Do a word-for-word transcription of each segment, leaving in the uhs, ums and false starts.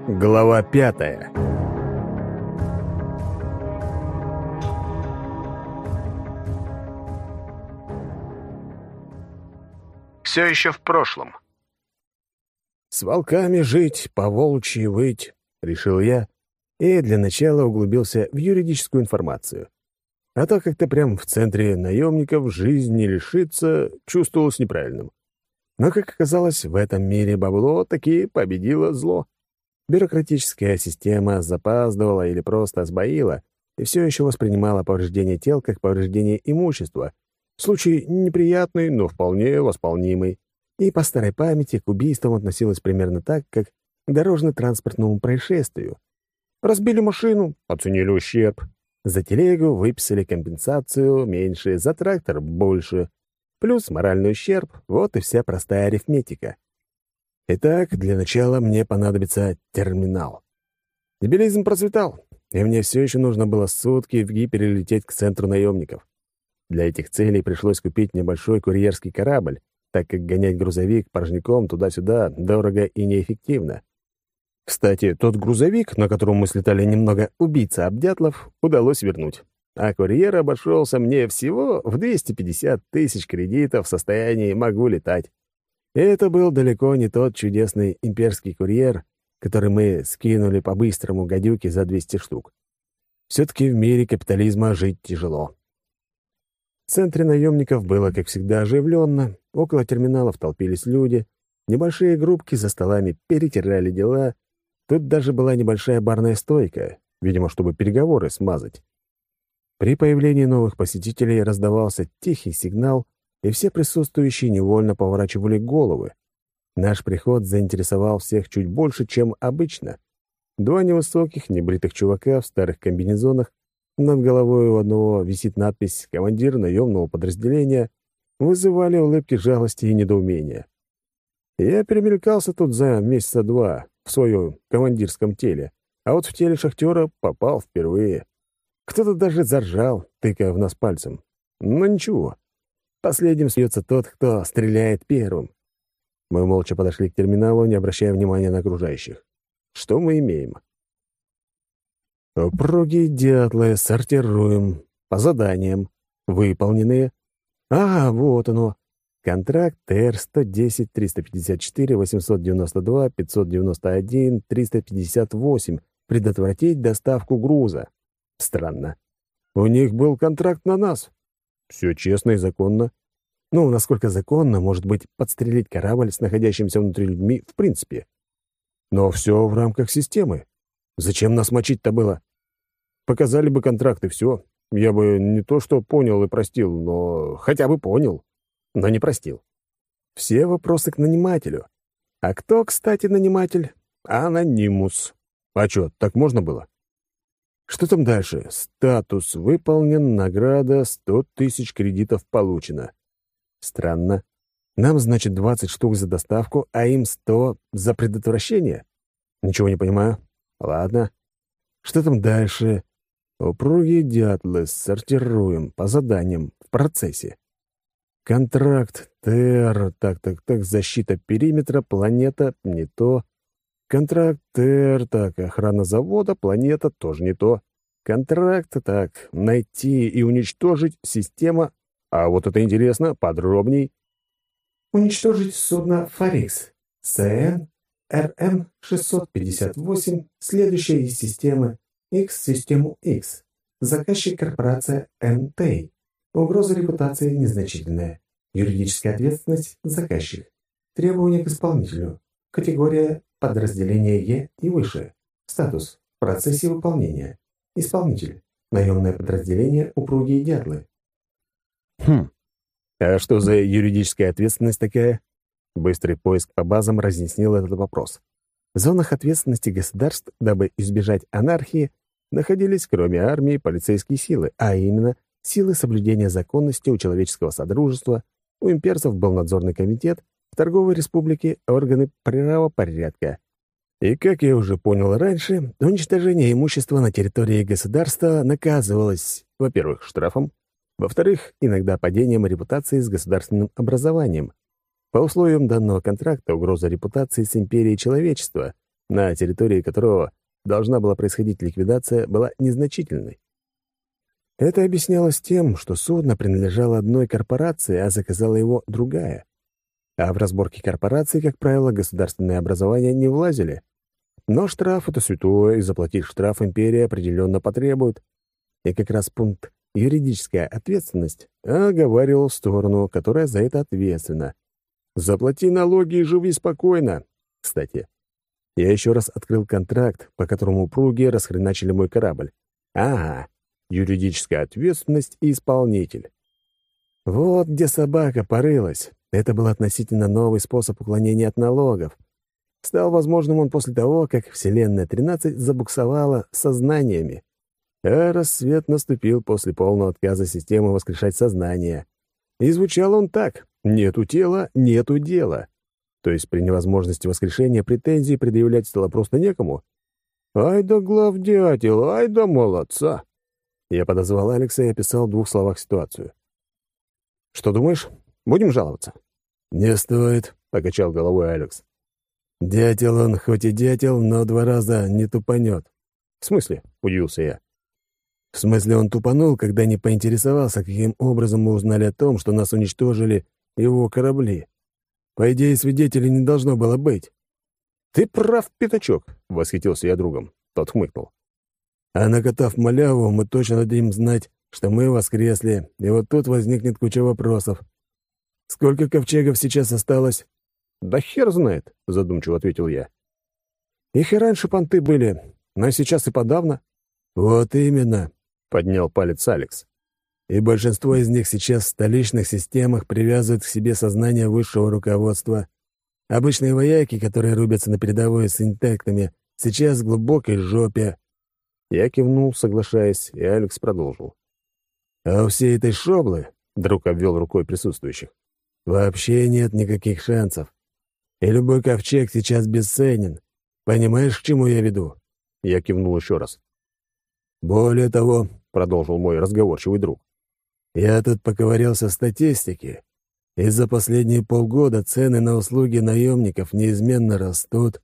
Глава пятая. Все еще в прошлом. «С волками жить, по-волчьи выть», — решил я, и для начала углубился в юридическую информацию. А то как-то прям в центре наемников жизни лишиться чувствовалось неправильным. Но, как оказалось, в этом мире бабло таки победило зло. Бюрократическая система запаздывала или просто сбоила и все еще воспринимала повреждение тел как повреждение имущества. Случай неприятный, но вполне восполнимый. И по старой памяти к убийствам относилась примерно так, как к дорожно-транспортному происшествию. Разбили машину, оценили ущерб. За телегу выписали компенсацию меньше, за трактор больше. Плюс моральный ущерб — вот и вся простая арифметика. Итак, для начала мне понадобится терминал. Дебилизм процветал, и мне все еще нужно было сутки в гипере лететь к центру наемников. Для этих целей пришлось купить небольшой курьерский корабль, так как гонять грузовик порожняком туда-сюда дорого и неэффективно. Кстати, тот грузовик, на котором мы слетали немного убийца Обдятлов, удалось вернуть. А курьер обошелся мне всего в двести пятьдесят тысяч кредитов в состоянии «могу летать». И это был далеко не тот чудесный имперский курьер, который мы скинули по-быстрому гадюке за двести штук. Все-таки в мире капитализма жить тяжело. В центре наемников было, как всегда, оживленно, около терминалов толпились люди, небольшие группки за столами перетирали дела, тут даже была небольшая барная стойка, видимо, чтобы переговоры смазать. При появлении новых посетителей раздавался тихий сигнал, и все присутствующие невольно поворачивали головы. Наш приход заинтересовал всех чуть больше, чем обычно. Два невысоких, небритых чувака в старых комбинезонах, над головой у одного висит надпись «Командир наемного подразделения», вызывали улыбки жалости и недоумения. Я перемелькался тут за месяца два в своем командирском теле, а вот в теле шахтера попал впервые. Кто-то даже заржал, тыкая в нас пальцем. Но ничего. Последним смеется тот, кто стреляет первым. Мы молча подошли к терминалу, не обращая внимания на окружающих. Что мы имеем? Упругие дятлы сортируем по заданиям. Выполненные. А, вот оно. Контракт Р сто десять триста пятьдесят четыре восемьсот девяносто два пятьсот девяносто один триста пятьдесят восемь. Предотвратить доставку груза. Странно. У них был контракт на нас. Все честно и законно. Ну, насколько законно, может быть, подстрелить корабль с находящимися внутри людьми в принципе. Но все в рамках системы. Зачем нас мочить-то было? Показали бы контракт и все. Я бы не то что понял и простил, но хотя бы понял, но не простил. Все вопросы к нанимателю. А кто, кстати, наниматель? Анонимус. А что, так можно было? Что там дальше? Статус выполнен, награда, сто тысяч кредитов получено. Странно. Нам, значит, двадцать штук за доставку, а им сто за предотвращение? Ничего не понимаю. Ладно. Что там дальше? Упругие дятлы сортируем по заданиям в процессе. Контракт ТР, так-так-так, защита периметра, планета, не то. Контракт ТР, так, охрана завода, планета, тоже не то. Контракт, так, найти и уничтожить система. А вот это интересно, подробней. Уничтожить судно «Фарикс» СН РМ шестьсот пятьдесят восемь, следующая из системы X-систему X. Заказчик корпорация эн-Тей. Угроза репутации незначительная. Юридическая ответственность заказчик. Требования к исполнителю. Категория подразделение Е и выше. Статус в процессе выполнения. Исполнитель. Наемное подразделение «Упругие дятлы». Хм. А что за юридическая ответственность такая? Быстрый поиск по базам разъяснил этот вопрос. В зонах ответственности государств, дабы избежать анархии, находились, кроме армии, полицейские силы, а именно силы соблюдения законности у человеческого содружества, у имперцев был надзорный комитет, в торговой республике — органы правопорядка. И, как я уже понял раньше, уничтожение имущества на территории государства наказывалось, во-первых, штрафом, во-вторых, иногда падением репутации с государственным образованием. По условиям данного контракта угроза репутации с империей человечества на территории которого должна была происходить ликвидация, была незначительной. Это объяснялось тем, что судно принадлежало одной корпорации, а заказала его другая. А в разборке корпораций, как правило, государственные образования не влазили. Но штраф — это святое, и заплатить штраф империя определенно потребует. И как раз пункт «юридическая ответственность» оговаривал сторону, которая за это ответственна. Заплати налоги и живи спокойно. Кстати, я еще раз открыл контракт, по которому пруги расхреначили мой корабль. Ага, юридическая ответственность и исполнитель. Вот где собака порылась. Это был относительно новый способ уклонения от налогов. Стал возможным он после того, как Вселенная тринадцать забуксовала сознаниями. А рассвет наступил после полного отказа системы воскрешать сознание. И звучал он так: «Нету тела, нету дела». То есть при невозможности воскрешения претензий предъявлять стало просто некому. «Ай да главдятел, ай да молодца!» Я подозвал Алекса и описал в двух словах ситуацию. «Что думаешь, будем жаловаться?» «Не стоит», — покачал головой Алекс. «Дятел он хоть и дятел, но два раза не тупанет». «В смысле?» — удивился я. «В смысле он тупанул, когда не поинтересовался, каким образом мы узнали о том, что нас уничтожили его корабли. По идее, свидетелей не должно было быть». «Ты прав, пятачок», — восхитился я другом. Тот хмыкнул. «А накатав маляву, мы точно дадим знать, что мы воскресли, и вот тут возникнет куча вопросов. Сколько ковчегов сейчас осталось?» «Да хер знает», — задумчиво ответил я. «Их и раньше понты были, но сейчас и подавно». «Вот именно», — поднял палец Алекс. «И большинство из них сейчас в столичных системах привязывают к себе сознание высшего руководства. Обычные вояки, которые рубятся на передовой с интектами, сейчас в глубокой жопе». Я кивнул, соглашаясь, и Алекс продолжил. «А у всей этой шоблы», — друг обвел рукой присутствующих, «вообще нет никаких шансов. И любой ковчег сейчас бесценен. Понимаешь, к чему я веду?» Я кивнул еще раз. «Более того», — продолжил мой разговорчивый друг, «я тут поковырялся в статистике, и за последние полгода цены на услуги наемников неизменно растут.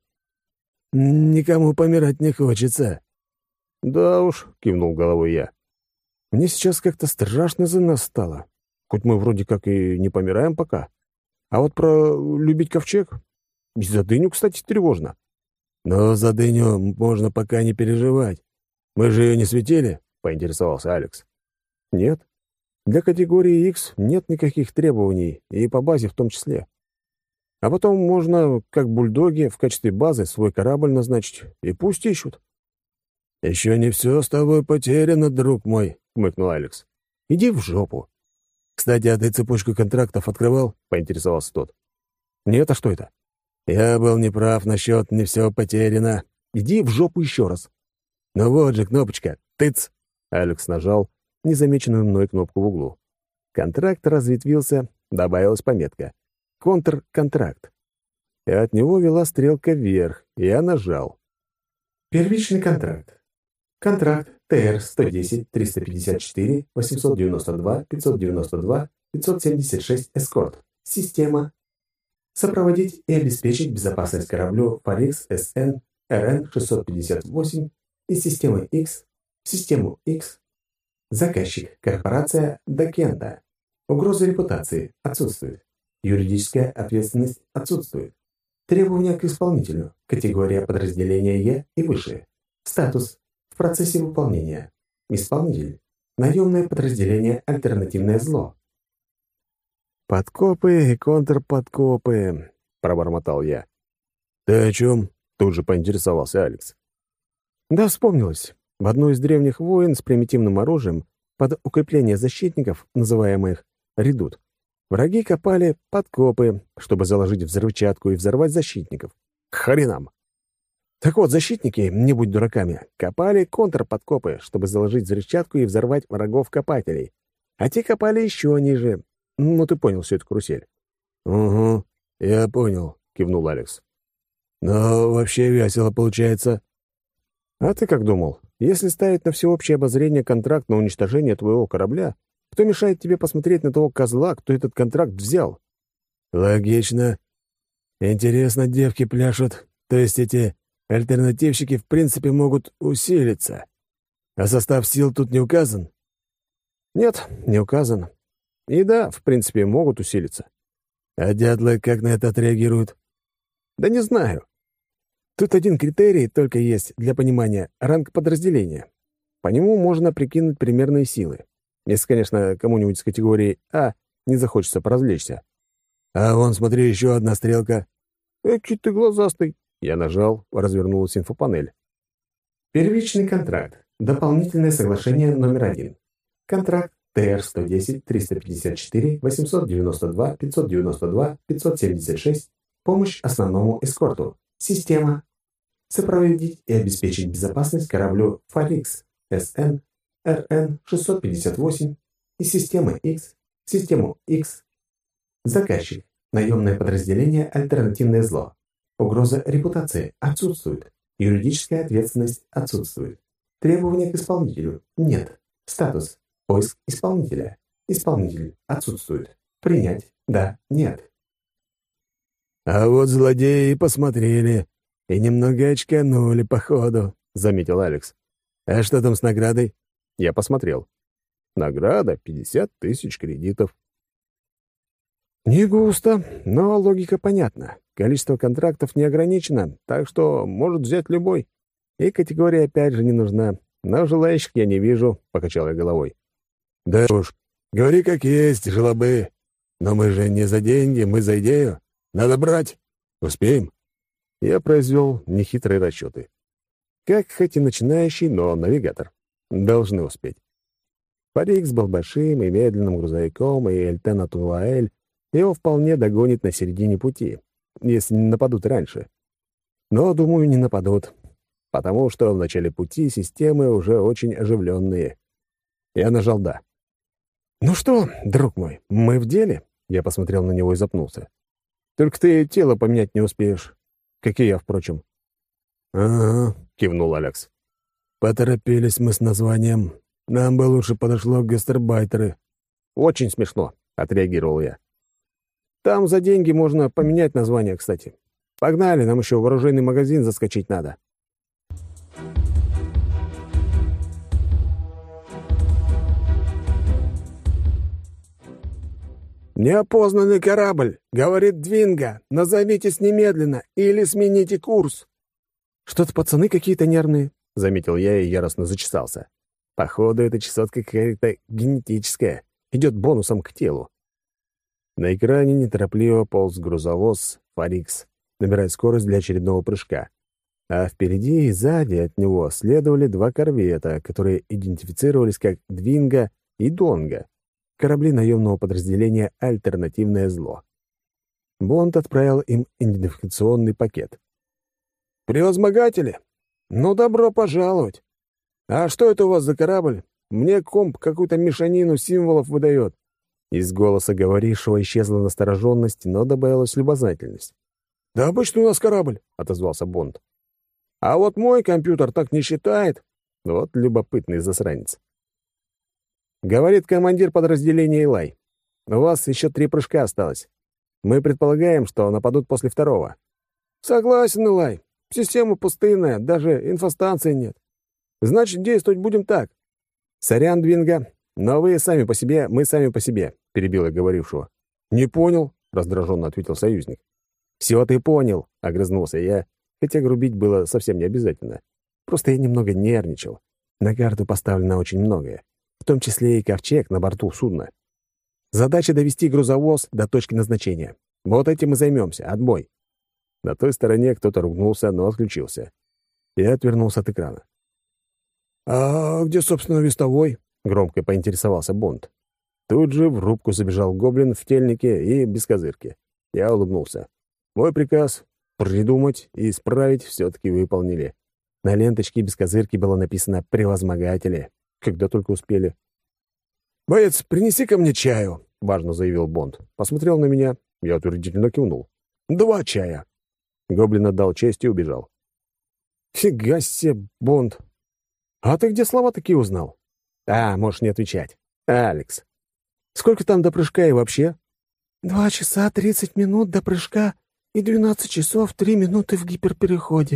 Никому помирать не хочется». «Да уж», — кивнул головой я. «Мне сейчас как-то страшно за нас стало. Хоть мы вроде как и не помираем пока. А вот про любить ковчег? И за дыню, кстати, тревожно». «Но за дыню можно пока не переживать. Мы же ее не светили?» — поинтересовался Алекс. «Нет. Для категории X нет никаких требований, и по базе в том числе. А потом можно, как бульдоги, в качестве базы свой корабль назначить, и пусть ищут». «Еще не все с тобой потеряно, друг мой», — хмыкнул Алекс. «Иди в жопу». «Кстати, а ты цепочку контрактов открывал?» — поинтересовался тот. «Нет, а что это?» «Я был неправ насчет «не все потеряно». Иди в жопу еще раз». «Ну вот же кнопочка. Тыц!» Алекс нажал незамеченную мной кнопку в углу. Контракт разветвился, добавилась пометка «Контрконтракт». И от него вела стрелка вверх, и я нажал. «Первичный контракт. Контракт Т Р сто десять триста пятьдесят четыре восемьсот девяносто два пятьсот девяносто два пятьсот семьдесят шесть Эскорт. Система. Сопроводить и обеспечить безопасность кораблю Фарикс С Н Р Н шестьсот пятьдесят восемь из системы X в систему X. Заказчик. Корпорация Дакенда. Угроза репутации отсутствует. Юридическая ответственность отсутствует. Требования к исполнителю. Категория подразделения Е и выше. Статус. В процессе выполнения. Исполнитель. Наемное подразделение «Альтернативное зло». «Подкопы и контрподкопы», — пробормотал я. «Ты о чем?» — тут же поинтересовался Алекс. «Да, вспомнилось. В одной из древних войн с примитивным оружием под укрепление защитников, называемых «редут», враги копали подкопы, чтобы заложить взрывчатку и взорвать защитников. К хренам! Так вот, защитники, не будь дураками, копали контрподкопы, чтобы заложить взрывчатку и взорвать врагов-копателей. А те копали еще ниже. Ну, ты понял всю эту карусель. «Угу, я понял», — кивнул Алекс. «Но вообще весело получается». «А ты как думал? Если ставить на всеобщее обозрение контракт на уничтожение твоего корабля, кто мешает тебе посмотреть на того козла, кто этот контракт взял?» «Логично. Интересно, девки пляшут, то есть эти альтернативщики в принципе могут усилиться. А состав сил тут не указан? Нет, не указан. И да, в принципе, могут усилиться. А дятлы как на это отреагируют? Да не знаю. Тут один критерий только есть для понимания — ранг подразделения. По нему можно прикинуть примерные силы. Если, конечно, кому-нибудь с категории А не захочется поразвлечься. А вон, смотри, еще одна стрелка. Эки ты глазастый. Я нажал, развернулась инфопанель. Первичный контракт. Дополнительное соглашение номер один. Контракт Т Р сто десять триста пятьдесят четыре восемьсот девяносто два пятьсот девяносто два пятьсот семьдесят шесть. Помощь основному эскорту. Система. Сопроводить и обеспечить безопасность кораблю Фарикс С Н Р Н шестьсот пятьдесят восемь и системы X, систему X. Заказчик. Наемное подразделение «Альтернативное зло». Угроза репутации отсутствует. Юридическая ответственность отсутствует. Требования к исполнителю нет. Статус. Поиск исполнителя. Исполнитель отсутствует. Принять. Да. Нет. А вот злодеи посмотрели и немного очканули, походу, — заметил Алекс. А что там с наградой? Я посмотрел. Награда — пятьдесят тысяч кредитов. Не густо, но логика понятна. Количество контрактов не ограничено, так что может взять любой. И категория опять же не нужна. Но желающих я не вижу, — покачал я головой. Да уж, говори как есть, желобы. Но мы же не за деньги, мы за идею. Надо брать. Успеем. Я произвел нехитрые расчеты. Как хоть и начинающий, но навигатор. Должны успеть. Фарикс был большим и медленным грузовиком, и Эльтена Тулаэль его вполне догонит на середине пути, если не нападут раньше. Но, думаю, не нападут, потому что в начале пути системы уже очень оживленные. Я нажал «да». «Ну что, друг мой, мы в деле?» Я посмотрел на него и запнулся. «Только ты тело поменять не успеешь, как и я, впрочем». «Ага», — кивнул Алекс. «Поторопились мы с названием. Нам бы лучше подошло гастарбайтеры». «Очень смешно», — отреагировал я. «Там за деньги можно поменять название, кстати. Погнали, нам еще в оружейный магазин заскочить надо». «Неопознанный корабль! Говорит Двинга! Назовитесь немедленно или смените курс!» «Что-то пацаны какие-то нервные», — заметил я и яростно зачесался. «Походу, эта чесотка какая-то генетическая, идет бонусом к телу». На экране неторопливо полз грузовоз «Фарикс», набирая скорость для очередного прыжка. А впереди и сзади от него следовали два корвета, которые идентифицировались как «Двинга» и «Донга», корабли наемного подразделения «Альтернативное зло». Бонд отправил им идентификационный пакет. «Превозмогатели! Ну, добро пожаловать! А что это у вас за корабль? Мне комп какую-то мешанину символов выдает». Из голоса говорившего исчезла настороженность, но добавилась любознательность. «Да обычный у нас корабль», — отозвался Бонд. «А вот мой компьютер так не считает». Вот любопытный засранец. Говорит командир подразделения Илай. «У вас еще три прыжка осталось. Мы предполагаем, что нападут после второго». «Согласен, Илай. Система пустынная, даже инфостанции нет. Значит, действовать будем так». «Сорян, Двинга, но вы сами по себе, мы сами по себе», — перебил я говорившего. «Не понял», — раздраженно ответил союзник. «Все ты понял», — огрызнулся я, хотя грубить было совсем не обязательно. Просто я немного нервничал. На карту поставлено очень многое, в том числе и ковчег на борту судна. Задача — довести грузовоз до точки назначения. Вот этим и займемся. Отбой. На той стороне кто-то ругнулся, но отключился. Я отвернулся от экрана. «А где, собственно, вестовой?» — громко поинтересовался Бонд. Тут же в рубку забежал гоблин в тельнике и без козырки. Я улыбнулся. Мой приказ — придумать и исправить все-таки выполнили. На ленточке без козырки было написано «Превозмогатели». Когда только успели. «Боец, принеси ко мне чаю», — важно заявил Бонд. Посмотрел на меня, я утвердительно кивнул. «Два чая». Гоблин отдал честь и убежал. «Фига себе, Бонд. А ты где слова такие узнал?» «А, можешь не отвечать. Алекс. Сколько там до прыжка и вообще?» «Два часа тридцать минут до прыжка и двенадцать часов три минуты в гиперпереходе», —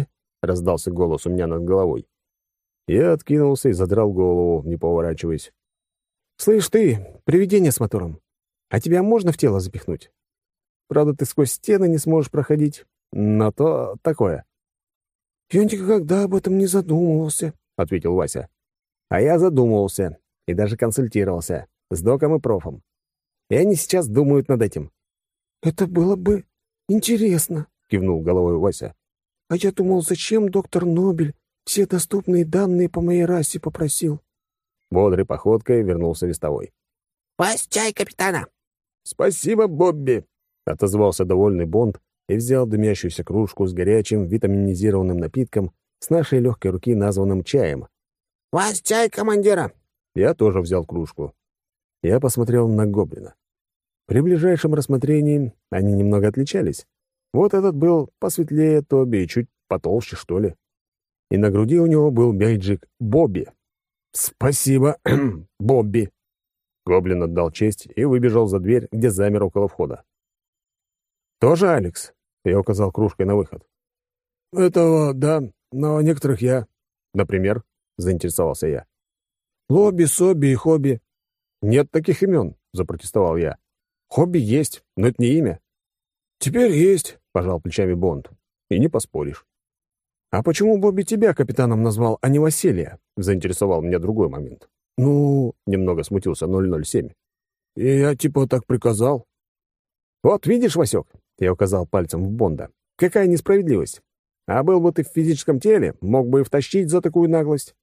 — раздался голос у меня над головой. Я откинулся и задрал голову, не поворачиваясь. «Слышь ты, привидение с мотором, а тебя можно в тело запихнуть? Правда, ты сквозь стены не сможешь проходить, но то такое». «Я никогда об этом не задумывался», — ответил Вася. «А я задумывался и даже консультировался с доком и профом. И они сейчас думают над этим». «Это было бы интересно», — кивнул головой Вася. «А я думал, зачем доктор Нобель все доступные данные по моей расе попросил?» Бодрой походкой вернулся вестовой. «Вась, чай капитана!» «Спасибо, Бобби!» — отозвался довольный Бонд и взял дымящуюся кружку с горячим витаминизированным напитком с нашей легкой руки, названным чаем. «Вась, чай командира!» Я тоже взял кружку. Я посмотрел на гоблина. При ближайшем рассмотрении они немного отличались. Вот этот был посветлее Тоби и чуть потолще, что ли. И на груди у него был бейджик Бобби. «Спасибо, Бобби!» Гоблин отдал честь и выбежал за дверь, где замер около входа. «Тоже Алекс?» — я указал кружкой на выход. «Этого, да, но некоторых я». «Например?» — заинтересовался я. «Лобби, Собби и Хобби». «Нет таких имен», — запротестовал я. «Хобби есть, но это не имя». «Теперь есть», — пожал плечами Бонд. «И не поспоришь». «А почему Бобби тебя капитаном назвал, а не Василия?» — заинтересовал меня другой момент. «Ну...» — немного смутился ноль ноль семь. «И я типа так приказал». «Вот видишь, Васек», — я указал пальцем в Бонда, — «какая несправедливость. А был бы ты в физическом теле, мог бы и втащить за такую наглость».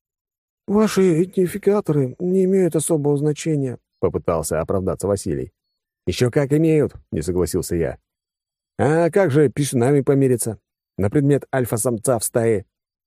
«Ваши идентификаторы не имеют особого значения», — попытался оправдаться Василий. «Еще как имеют», — не согласился я. «А как же писюнами помериться? На предмет альфа-самца в стае?»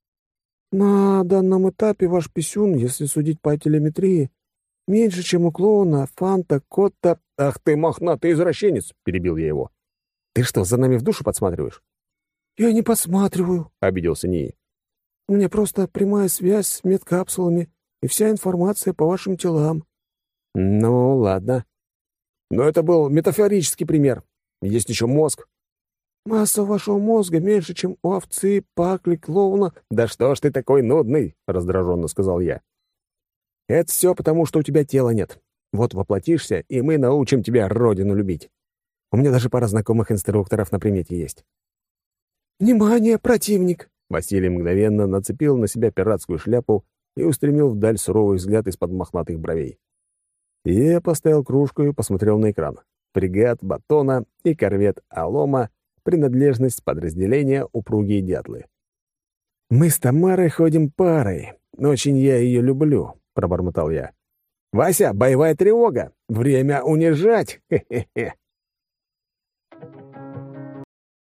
«На данном этапе ваш писюн, если судить по телеметрии, меньше, чем у клоуна, фанта, котта...» «Ах ты, мохнатый извращенец!» — перебил я его. «Ты что, за нами в душу подсматриваешь?» «Я не подсматриваю», — обиделся Нии. «У меня просто прямая связь с медкапсулами и вся информация по вашим телам». «Ну, ладно. Но это был метафорический пример. Есть еще мозг». «Масса вашего мозга меньше, чем у овцы, пакли, клоуна...» «Да что ж ты такой нудный?» — раздраженно сказал я. «Это все потому, что у тебя тела нет. Вот воплотишься, и мы научим тебя родину любить. У меня даже пара знакомых инструкторов на примете есть». «Внимание, противник!» Василий мгновенно нацепил на себя пиратскую шляпу и устремил вдаль суровый взгляд из-под мохнатых бровей. Я поставил кружку и посмотрел на экран. Фрегат Батона и корвет Алома — принадлежность подразделения «Упругие дятлы». «Мы с Тамарой ходим парой. Очень я ее люблю», — пробормотал я. «Вася, боевая тревога! Время унижать! Хе-хе-хе!»